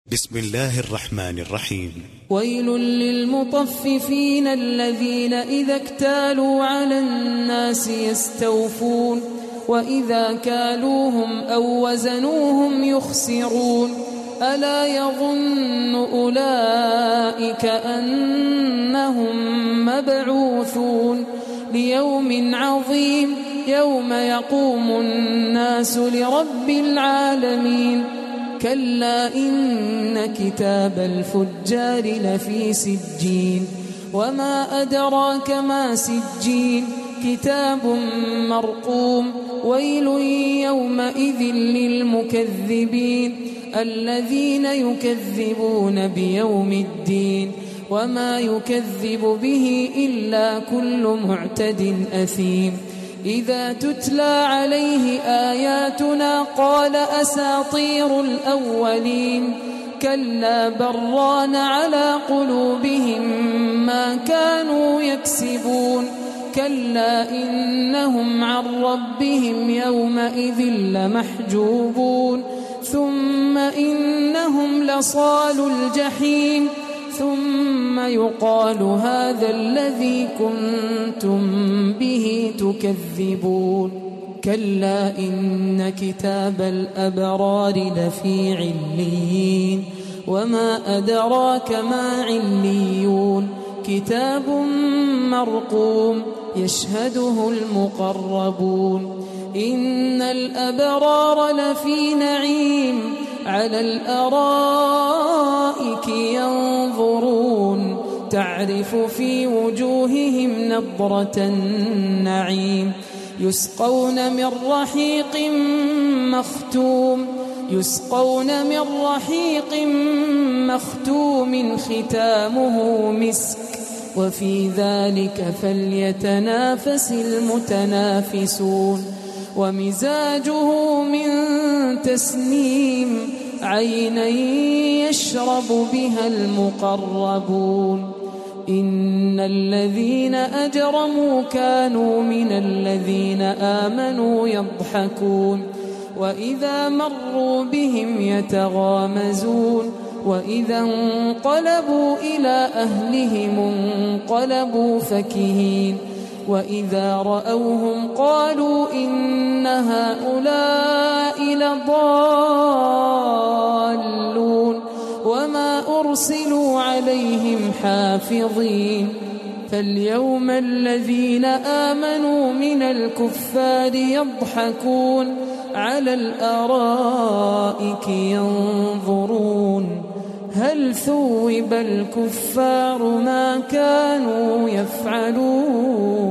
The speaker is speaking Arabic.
بسم الله الرحمن الرحيم. ويل للمطففين الذين إذا اكتالوا على الناس يستوفون وإذا كالوهم أو وزنوهم يخسرون ألا يظن أولئك أنهم مبعوثون ليوم عظيم يوم يقوم الناس لرب العالمين كلا إن كتاب الفجار لفي سجين وما أدراك ما سجين كتاب مرقوم ويل يومئذ للمكذبين الذين يكذبون بيوم الدين وما يكذب به إلا كل معتد أثيم إذا تتلى عليه آياتنا قال أساطير الأولين كلا بران على قلوبهم ما كانوا يكسبون كلا إنهم عن ربهم يومئذ لمحجوبون ثم إنهم لصالوا الجحيم ثم يقال هذا الذي كنتم به تكذبون كلا إن كتاب الأبرار لفي عليين وما أدراك ما عليون كتاب مرقوم يشهده المقربون إن الأبرار لفي نعيم على الأرائك ينظرون تعرف في وجوههم نضرة النعيم يسقون من رحيق مختوم ختامه مسك وفي ذلك فليتنافس المتنافسون ومزاجه من تسنيم عينا يشرب بها المقربون إن الذين أجرموا كانوا من الذين آمنوا يضحكون وإذا مروا بهم يتغامزون وإذا انقلبوا إلى أهلهم انقلبوا فكهين وإذا رأوهم قالوا إن هؤلاء لضالون وما أرسلوا عليهم حافظين فاليوم الذين آمنوا من الكفار يضحكون على الأرائك ينظرون هل ثوب الكفار ما كانوا يفعلون